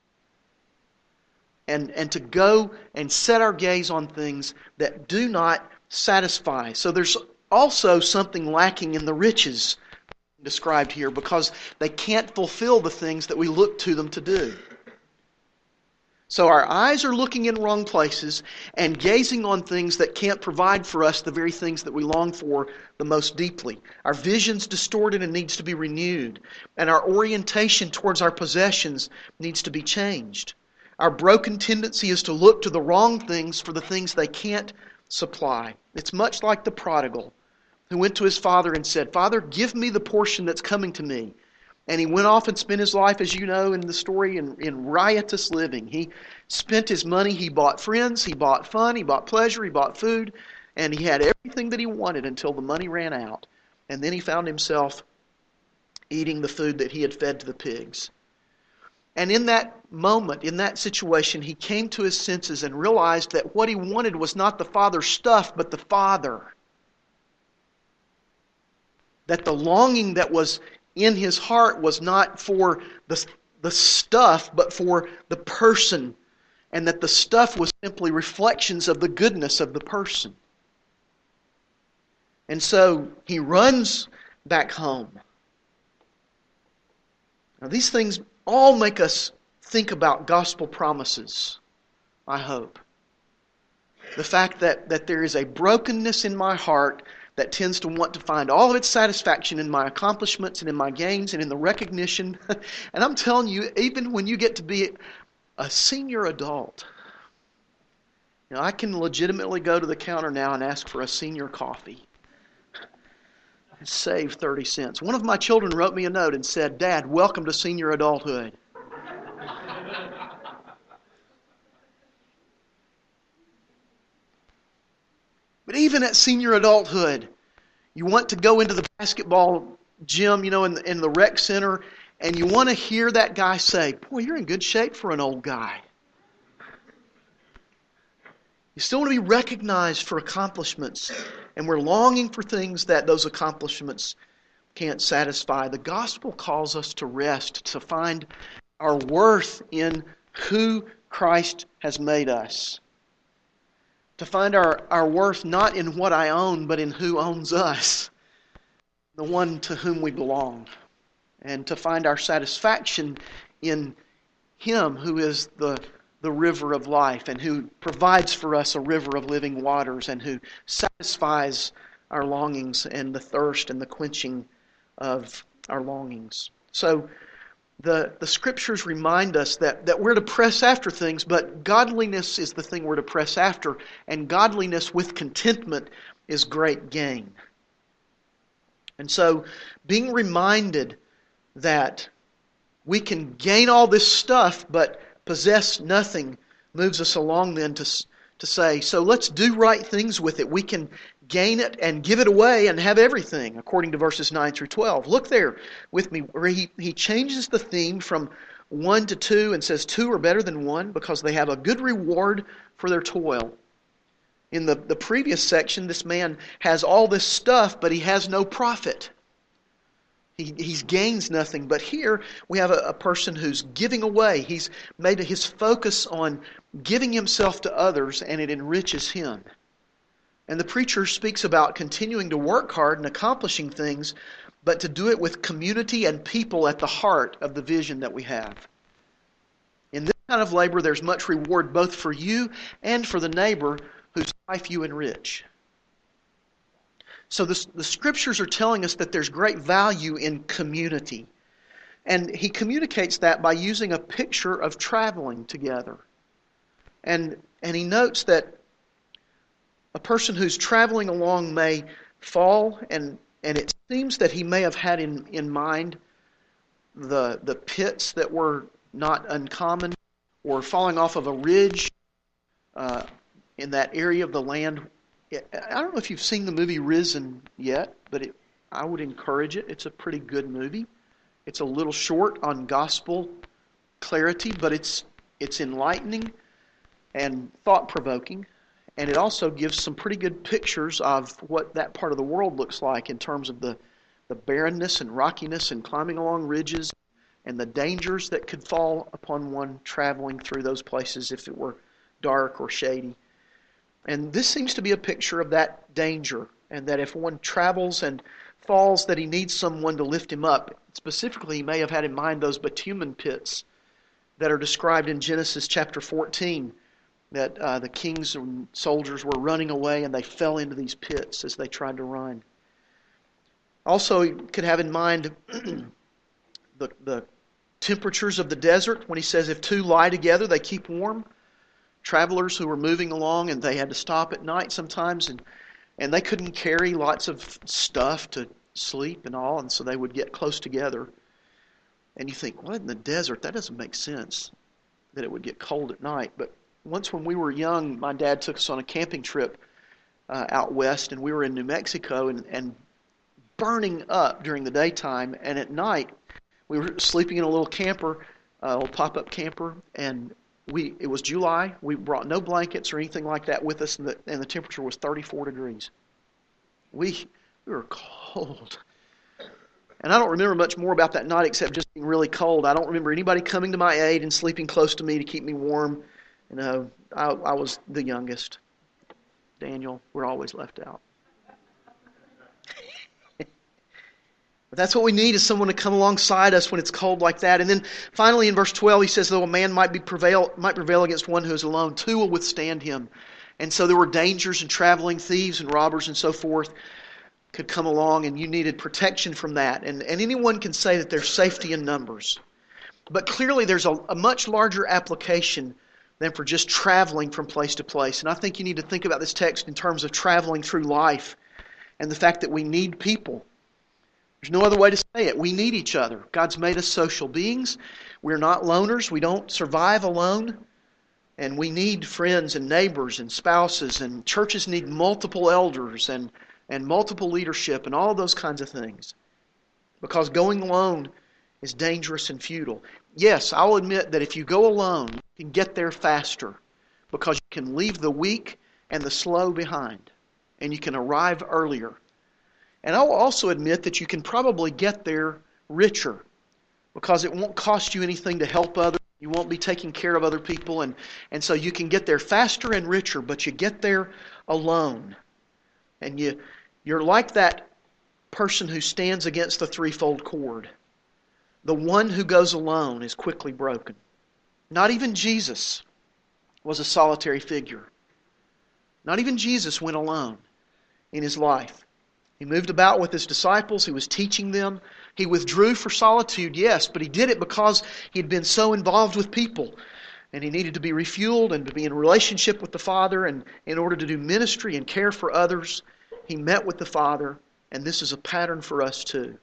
And, and to go and set our gaze on things that do not satisfy. So there's also something lacking in the riches described here, because they can't fulfill the things that we look to them to do. So our eyes are looking in wrong places and gazing on things that can't provide for us the very things that we long for the most deeply. Our vision's distorted and needs to be renewed. And our orientation towards our possessions needs to be changed. Our broken tendency is to look to the wrong things for the things they can't supply. It's much like the prodigal who went to his father and said, "Father, give me the portion that's coming to me." And he went off and spent his life, as you know in the story, in, in riotous living. He spent his money, he bought friends, he bought fun, he bought pleasure, he bought food, and he had everything that he wanted until the money ran out. And then he found himself eating the food that he had fed to the pigs. And in that moment, in that situation, he came to his senses and realized that what he wanted was not the Father's stuff, but the Father. That the longing that was in his heart was not for the, the stuff, but for the person. And that the stuff was simply reflections of the goodness of the person. And so he runs back home. Now these things all make us think about gospel promises, I hope. The fact that, that there is a brokenness in my heart that tends to want to find all of its satisfaction in my accomplishments and in my gains and in the recognition. And I'm telling you, even when you get to be a senior adult, you know, I can legitimately go to the counter now and ask for a senior coffee and save thirty cents. One of my children wrote me a note and said, "Dad, welcome to senior adulthood." But even at senior adulthood, you want to go into the basketball gym, you know, in the, in the rec center, and you want to hear that guy say, "Boy, you're in good shape for an old guy." You still want to be recognized for accomplishments, and we're longing for things that those accomplishments can't satisfy. The gospel calls us to rest, to find our worth in who Christ has made us. To find our, our worth not in what I own, but in who owns us, the one to whom we belong. And to find our satisfaction in Him who is the, the river of life and who provides for us a river of living waters and who satisfies our longings and the thirst and the quenching of our longings. So The, the Scriptures remind us that, that we're to press after things, but godliness is the thing we're to press after, and godliness with contentment is great gain. And so, being reminded that we can gain all this stuff, but possess nothing, moves us along then to, to say, so let's do right things with it. We can gain it and give it away and have everything, according to verses nine through twelve. Look there with me where he, he changes the theme from one to two and says two are better than one because they have a good reward for their toil. In the, the previous section, this man has all this stuff, but he has no profit. He he's gains nothing. But here we have a, a person who's giving away. He's made his focus on giving himself to others, and it enriches him. And the preacher speaks about continuing to work hard and accomplishing things, but to do it with community and people at the heart of the vision that we have. In this kind of labor, there's much reward both for you and for the neighbor whose life you enrich. So the, the Scriptures are telling us that there's great value in community. And he communicates that by using a picture of traveling together. And, and he notes that a person who's traveling along may fall, and, and it seems that he may have had in, in mind the, the pits that were not uncommon, or falling off of a ridge uh, in that area of the land. I don't know if you've seen the movie Risen yet, but it, I would encourage it. It's a pretty good movie. It's a little short on gospel clarity, but it's it's enlightening and thought-provoking. And it also gives some pretty good pictures of what that part of the world looks like in terms of the, the barrenness and rockiness and climbing along ridges and the dangers that could fall upon one traveling through those places if it were dark or shady. And this seems to be a picture of that danger, and that if one travels and falls, that he needs someone to lift him up. Specifically, he may have had in mind those bitumen pits that are described in Genesis chapter fourteen, that uh, the kings and soldiers were running away and they fell into these pits as they tried to run. Also, he could have in mind the, the temperatures of the desert when he says if two lie together, they keep warm. Travelers who were moving along and they had to stop at night sometimes, and, and they couldn't carry lots of stuff to sleep and all, and so they would get close together. And you think, what in the desert? That doesn't make sense that it would get cold at night. But once when we were young, my dad took us on a camping trip uh, out west, and we were in New Mexico and, and burning up during the daytime, and at night we were sleeping in a little camper, a little pop-up camper, and we it was July. We brought no blankets or anything like that with us, and the, and the temperature was thirty-four degrees. We we were cold. And I don't remember much more about that night except just being really cold. I don't remember anybody coming to my aid and sleeping close to me to keep me warm. You know, I, I was the youngest. Daniel, we're always left out. But that's what we need, is someone to come alongside us when it's cold like that. And then finally in verse twelve he says, though a man might be prevail might prevail against one who is alone, two will withstand him. And so there were dangers in traveling, thieves and robbers and so forth could come along, and you needed protection from that. And, and anyone can say that there's safety in numbers. But clearly there's a, a much larger application than for just traveling from place to place. And I think you need to think about this text in terms of traveling through life and the fact that we need people. There's no other way to say it. We need each other. God's made us social beings. We're not loners. We don't survive alone. And we need friends and neighbors and spouses. And churches need multiple elders and, and multiple leadership and all those kinds of things. Because going alone is dangerous and futile. Yes, I'll admit that if you go alone, you can get there faster. Because you can leave the weak and the slow behind. And you can arrive earlier. And I'll also admit that you can probably get there richer, because it won't cost you anything to help others. You won't be taking care of other people. And, and so you can get there faster and richer, but you get there alone. And you, you're like that person who stands against the threefold cord. The one who goes alone is quickly broken. Not even Jesus was a solitary figure. Not even Jesus went alone in his life. He moved about with his disciples. He was teaching them. He withdrew for solitude, yes, but he did it because he had been so involved with people. And he needed to be refueled and to be in relationship with the Father. And in order to do ministry and care for others, he met with the Father. And this is a pattern for us too.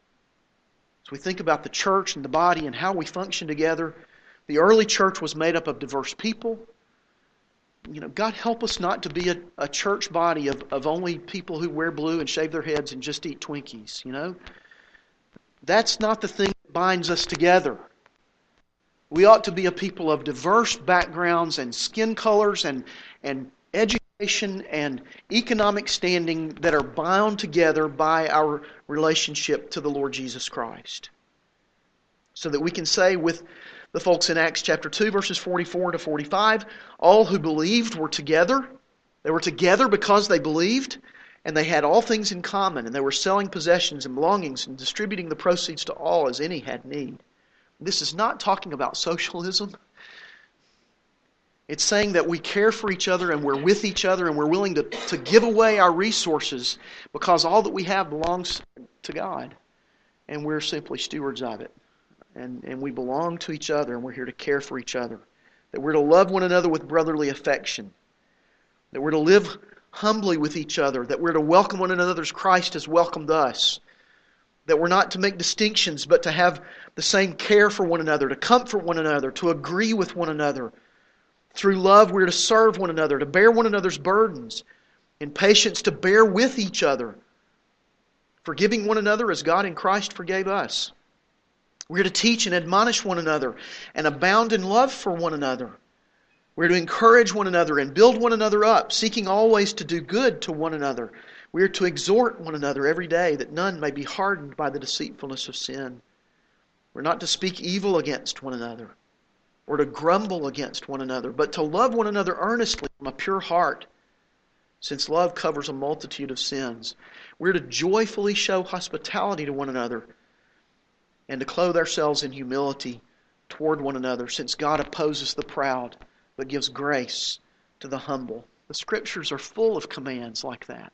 As we think about the church and the body and how we function together, the early church was made up of diverse people. You know, God help us not to be a, a church body of, of only people who wear blue and shave their heads and just eat Twinkies, you know. That's not the thing that binds us together. We ought to be a people of diverse backgrounds and skin colors and, and education and economic standing that are bound together by our relationship to the Lord Jesus Christ. So that we can say with the folks in Acts chapter two, verses forty-four to forty-five, all who believed were together. They were together because they believed, and they had all things in common, and they were selling possessions and belongings and distributing the proceeds to all as any had need. This is not talking about socialism. It's saying that we care for each other and we're with each other and we're willing to, to give away our resources because all that we have belongs to God. And we're simply stewards of it. And, and we belong to each other and we're here to care for each other. That we're to love one another with brotherly affection. That we're to live humbly with each other. That we're to welcome one another as Christ has welcomed us. That we're not to make distinctions but to have the same care for one another, to comfort one another, to agree with one another. Through love, we're to serve one another, to bear one another's burdens. In patience, to bear with each other. Forgiving one another as God in Christ forgave us. We're to teach and admonish one another and abound in love for one another. We're to encourage one another and build one another up, seeking always to do good to one another. We are to exhort one another every day that none may be hardened by the deceitfulness of sin. We're not to speak evil against one another or to grumble against one another, but to love one another earnestly from a pure heart, since love covers a multitude of sins. We're to joyfully show hospitality to one another and to clothe ourselves in humility toward one another, since God opposes the proud but gives grace to the humble. The Scriptures are full of commands like that.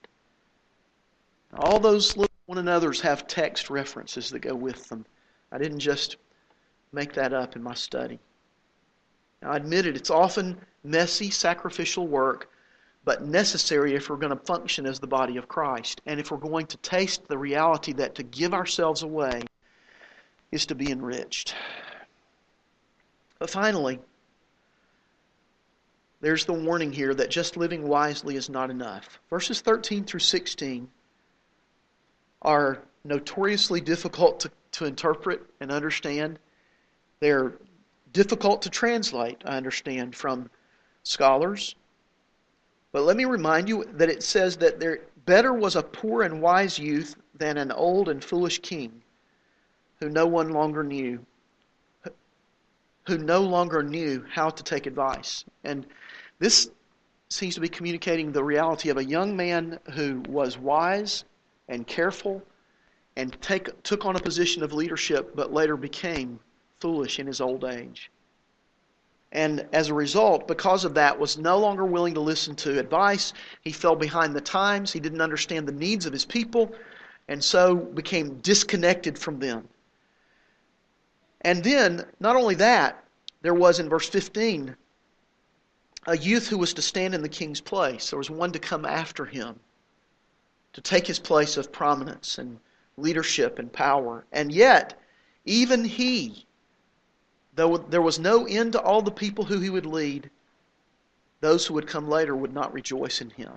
All those little one another's have text references that go with them. I didn't just make that up in my study. Now, I admit it, it's often messy, sacrificial work, but necessary if we're going to function as the body of Christ. And if we're going to taste the reality that to give ourselves away is to be enriched. But finally, there's the warning here that just living wisely is not enough. Verses thirteen through sixteen are notoriously difficult to, to interpret and understand. They're difficult to translate, I understand, from scholars. But let me remind you that it says that there better was a poor and wise youth than an old and foolish king who no one longer knew, who no longer knew how to take advice. And this seems to be communicating the reality of a young man who was wise and careful and take, took on a position of leadership, but later became foolish in his old age. And as a result, because of that, was no longer willing to listen to advice. He fell behind the times. He didn't understand the needs of his people, and so became disconnected from them. And then, not only that, there was in verse fifteen, a youth who was to stand in the king's place. There was one to come after him, to take his place of prominence and leadership and power. And yet, even he, though there was no end to all the people who he would lead, those who would come later would not rejoice in him.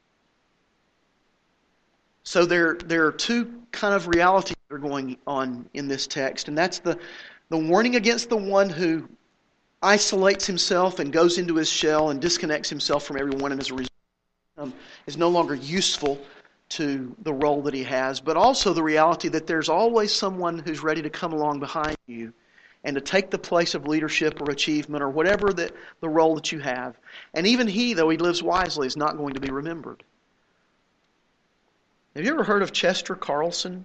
So there, there are two kind of realities that are going on in this text, and that's the, the warning against the one who isolates himself and goes into his shell and disconnects himself from everyone, and as a result um, is no longer useful to the role that he has, but also the reality that there's always someone who's ready to come along behind you and to take the place of leadership or achievement or whatever the, the role that you have. And even he, though he lives wisely, is not going to be remembered. Have you ever heard of Chester Carlson?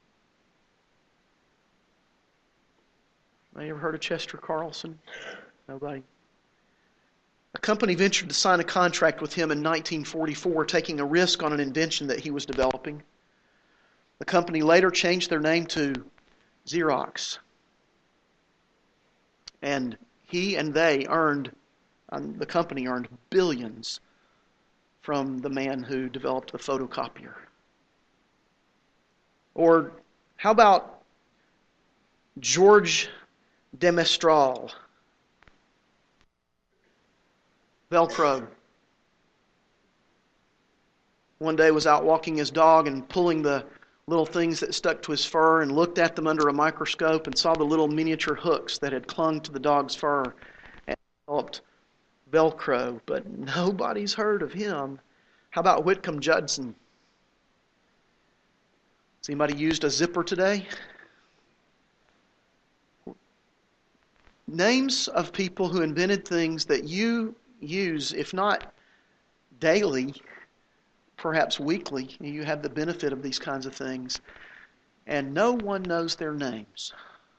Have you ever heard of Chester Carlson? Nobody? A company ventured to sign a contract with him in nineteen forty-four, taking a risk on an invention that he was developing. The company later changed their name to Xerox. And he and they earned, um, the company earned billions from the man who developed the photocopier. Or how about George de Mestral? Velcro. One day was out walking his dog and pulling the little things that stuck to his fur and looked at them under a microscope and saw the little miniature hooks that had clung to the dog's fur and developed Velcro, but nobody's heard of him. How about Whitcomb Judson? Has anybody used a zipper today? Names of people who invented things that you use, if not daily, perhaps weekly. You have the benefit of these kinds of things. And no one knows their names.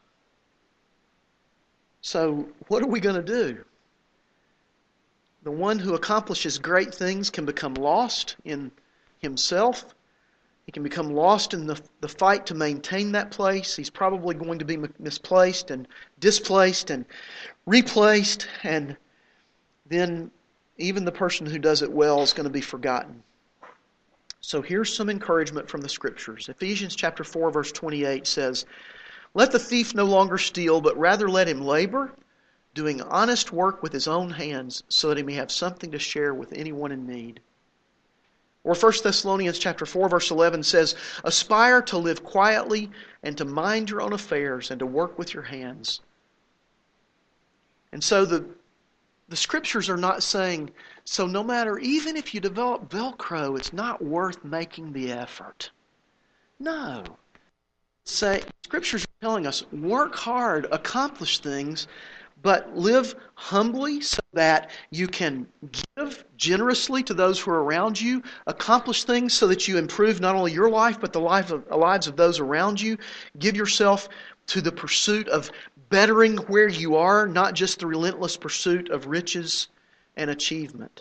So what are we going to do? The one who accomplishes great things can become lost in himself. He can become lost in the, the fight to maintain that place. He's probably going to be misplaced and displaced and replaced. And then even the person who does it well is going to be forgotten. So here's some encouragement from the Scriptures. Ephesians chapter four, verse twenty-eight says, "Let the thief no longer steal, but rather let him labor, doing honest work with his own hands, so that he may have something to share with anyone in need." Or First Thessalonians chapter four, verse eleven says, "Aspire to live quietly and to mind your own affairs and to work with your hands." And so the, the Scriptures are not saying, so no matter, even if you develop Velcro, it's not worth making the effort. No. Say, Scriptures are telling us, work hard, accomplish things, but live humbly so that you can give generously to those who are around you, accomplish things so that you improve not only your life, but the life of, lives of those around you. Give yourself to the pursuit of bettering where you are, not just the relentless pursuit of riches and achievement.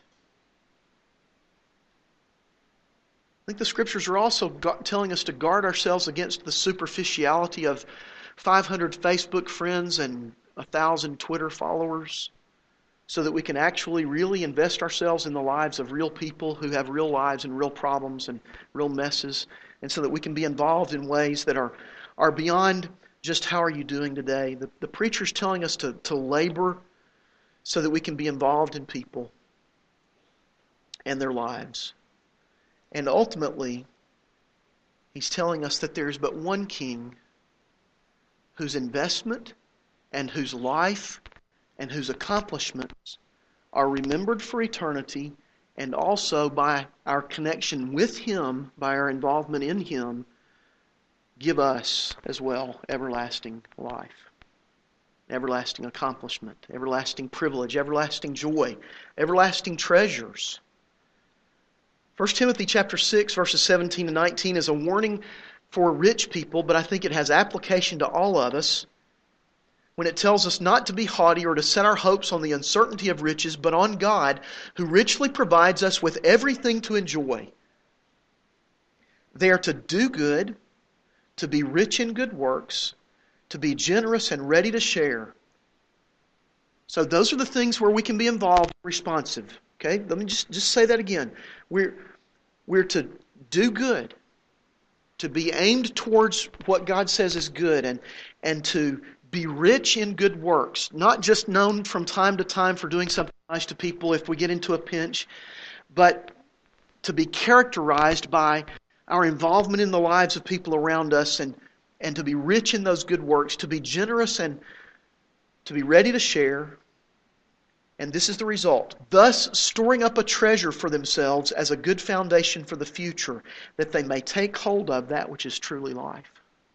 I think the Scriptures are also telling us to guard ourselves against the superficiality of five hundred Facebook friends and a thousand Twitter followers, so that we can actually really invest ourselves in the lives of real people who have real lives and real problems and real messes, and so that we can be involved in ways that are, are beyond just how are you doing today. The, the preacher's telling us to, to labor so that we can be involved in people and their lives. And ultimately, he's telling us that there's but one king whose investment and whose life and whose accomplishments are remembered for eternity, and also by our connection with Him, by our involvement in Him, give us as well everlasting life, everlasting accomplishment, everlasting privilege, everlasting joy, everlasting treasures. First Timothy chapter six, verses seventeen and nineteen is a warning for rich people, but I think it has application to all of us, when it tells us not to be haughty or to set our hopes on the uncertainty of riches, but on God, who richly provides us with everything to enjoy. They are to do good, to be rich in good works, to be generous and ready to share. So those are the things where we can be involved, responsive. Okay, let me just, just say that again. We're, we're to do good, to be aimed towards what God says is good, and, and to be rich in good works, not just known from time to time for doing something nice to people if we get into a pinch, but to be characterized by our involvement in the lives of people around us, and, and to be rich in those good works, to be generous and to be ready to share. And this is the result. Thus, storing up a treasure for themselves as a good foundation for the future, that they may take hold of that which is truly life.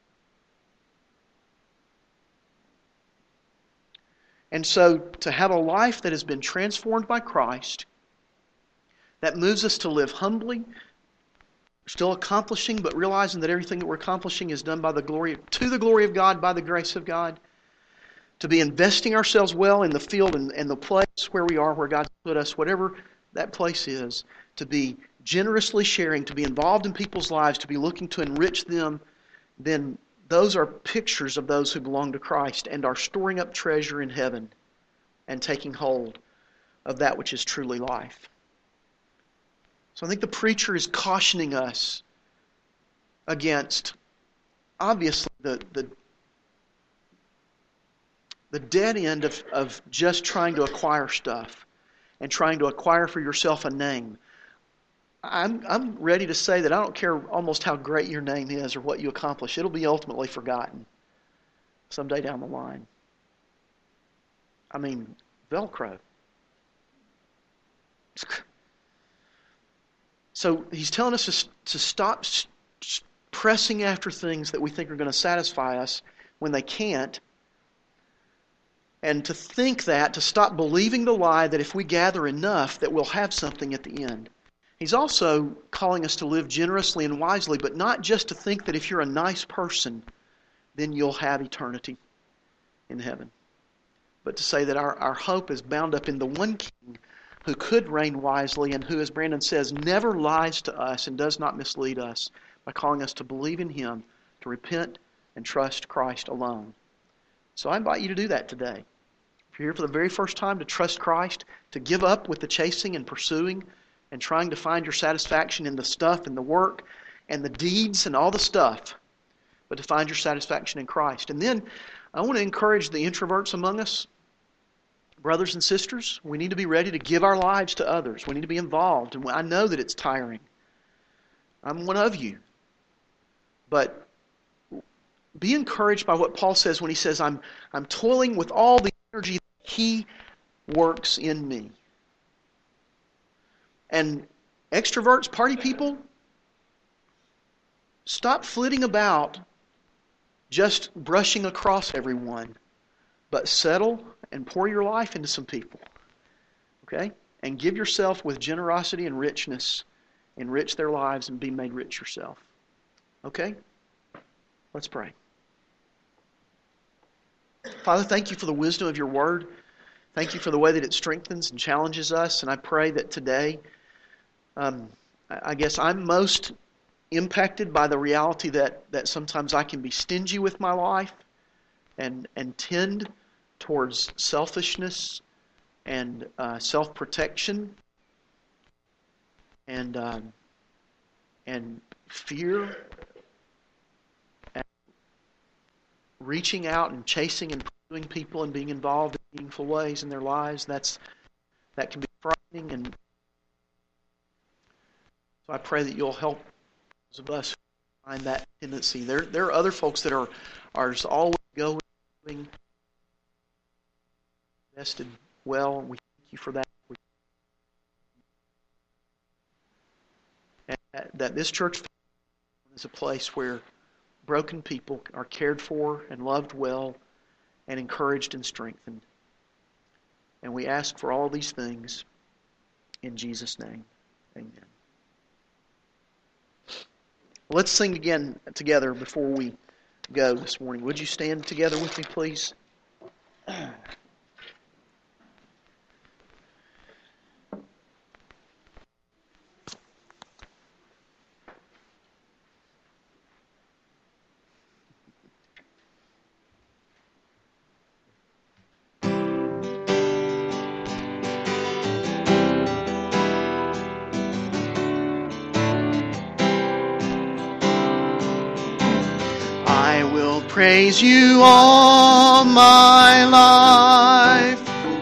And so, to have a life that has been transformed by Christ, that moves us to live humbly, still accomplishing, but realizing that everything that we're accomplishing is done by the glory, to the glory of God, by the grace of God. To be investing ourselves well in the field and, and the place where we are, where God's put us, whatever that place is. To be generously sharing, to be involved in people's lives, to be looking to enrich them, then those are pictures of those who belong to Christ and are storing up treasure in heaven and taking hold of that which is truly life. So I think the preacher is cautioning us against, obviously, the, the, the dead end of, of just trying to acquire stuff and trying to acquire for yourself a name. I'm I'm ready to say that I don't care almost how great your name is or what you accomplish. It'll be ultimately forgotten someday down the line. I mean, Velcro. So he's telling us to, to stop pressing after things that we think are going to satisfy us when they can't. And to think that, to stop believing the lie that if we gather enough that we'll have something at the end. He's also calling us to live generously and wisely, but not just to think that if you're a nice person, then you'll have eternity in heaven. But to say that our, our hope is bound up in the one King who could reign wisely and who, as Brandon says, never lies to us and does not mislead us by calling us to believe in Him, to repent and trust Christ alone. So I invite you to do that today. If you're here for the very first time, to trust Christ, to give up with the chasing and pursuing and trying to find your satisfaction in the stuff and the work and the deeds and all the stuff, but to find your satisfaction in Christ. And then I want to encourage the introverts among us, brothers and sisters. We need to be ready to give our lives to others. We need to be involved. And I know that it's tiring. I'm one of you. But be encouraged by what Paul says when he says, I'm, I'm toiling with all the energy that He works in me. And extroverts, party people, stop flitting about just brushing across everyone, but settle and pour your life into some people. Okay? And give yourself with generosity and richness. Enrich their lives and be made rich yourself. Okay? Let's pray. Father, thank You for the wisdom of Your Word. Thank You for the way that it strengthens and challenges us. And I pray that today, um, I guess I'm most impacted by the reality that, that sometimes I can be stingy with my life and, and tend towards selfishness and uh, self-protection and um, and fear and reaching out and chasing and pursuing people and being involved in meaningful ways in their lives. That's that can be frightening, and so I pray that You'll help those of us find that tendency. There there are other folks that are are just always going, invested well, and we thank You for that. And that this church is a place where broken people are cared for and loved well and encouraged and strengthened. And we ask for all these things in Jesus' name. Amen. Let's sing again together before we go this morning. Would you stand together with me, please? Praise You all my life.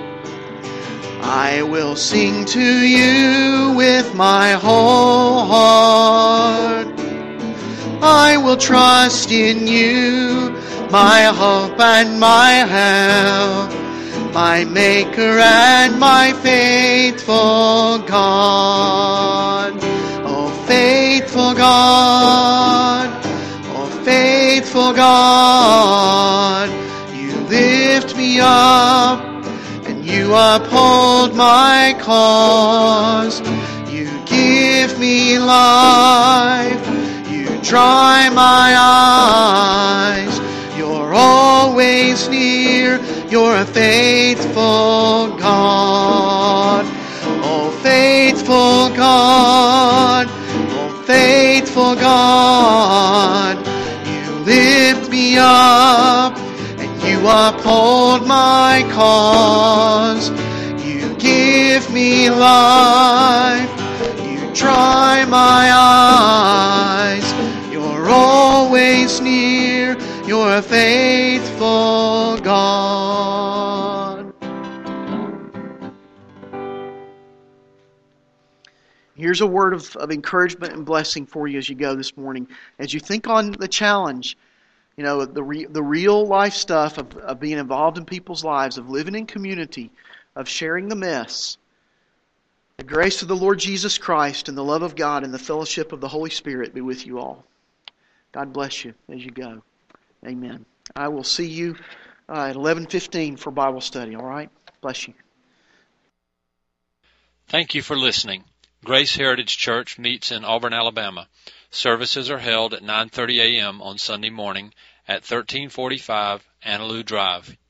I will sing to You with my whole heart. I will trust in You, my hope and my help, my Maker and my faithful God. Oh, faithful God, faithful God, You lift me up and You uphold my cause. You give me life, You dry my eyes. You're always near, You're a faithful God. Oh, faithful God, oh, faithful God, lift me up and You uphold my cause. You give me life, You dry my eyes. You're always near, You're a faithful God. Here's a word of, of encouragement and blessing for you as you go this morning. As you think on the challenge, you know, the re, the real life stuff of, of being involved in people's lives, of living in community, of sharing the mess. The grace of the Lord Jesus Christ and the love of God and the fellowship of the Holy Spirit be with you all. God bless you as you go. Amen. I will see you uh, at eleven fifteen for Bible study, all right? Bless you. Thank you for listening. Grace Heritage Church meets in Auburn, Alabama. Services are held at nine thirty a.m. on Sunday morning at thirteen forty-five Annaloo Drive.